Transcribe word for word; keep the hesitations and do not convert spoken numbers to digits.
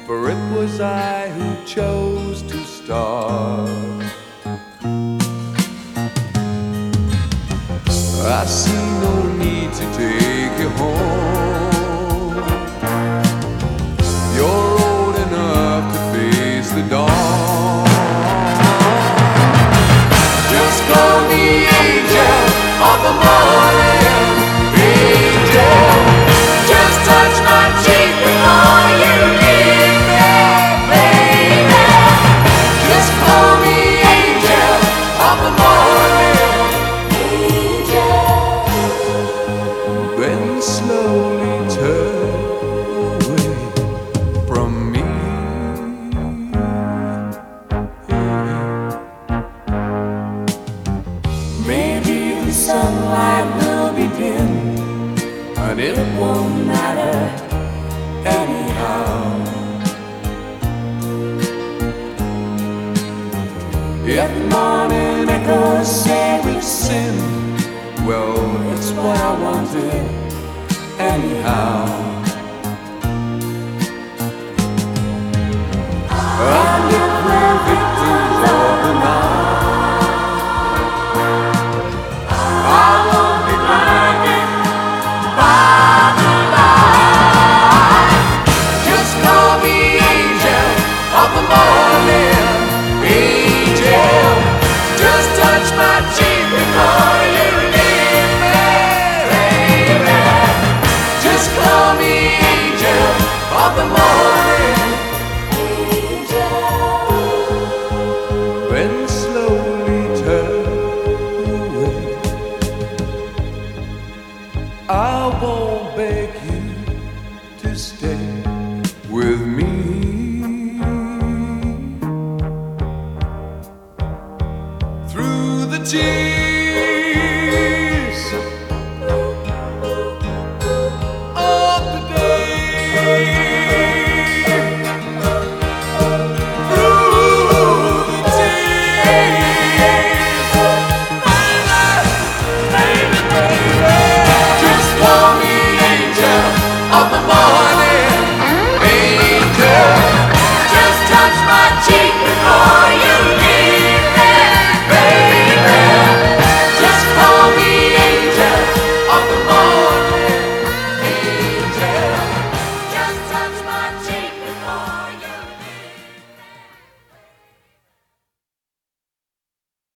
for it was I who chose to start. I see no need to take you home. You're old enough to face the dawn. Just call me angel of the morning, angel. Just touch my cheek before you leave me, baby. Just call me angel of the morning, angel. Then slowly turn away from me. Maybe the sunlight will be dim, and it won't matter anyhow. If morning echoes say we've sinned, well, it's what I wanted anyhow. And if we're victims of the night, I won't be blinded by the light. Just call me angel of the morning, angel. Just touch my cheek before you leave me, baby. Just call me angel of the morning, angel. Then slowly turn away. I won't beg you to stay with me. Through the tears of the day, through the tears, baby, baby, baby. Just call me angel of the morning, angel. Just touch my cheek before you leave me, baby. Just call me angel of the morning.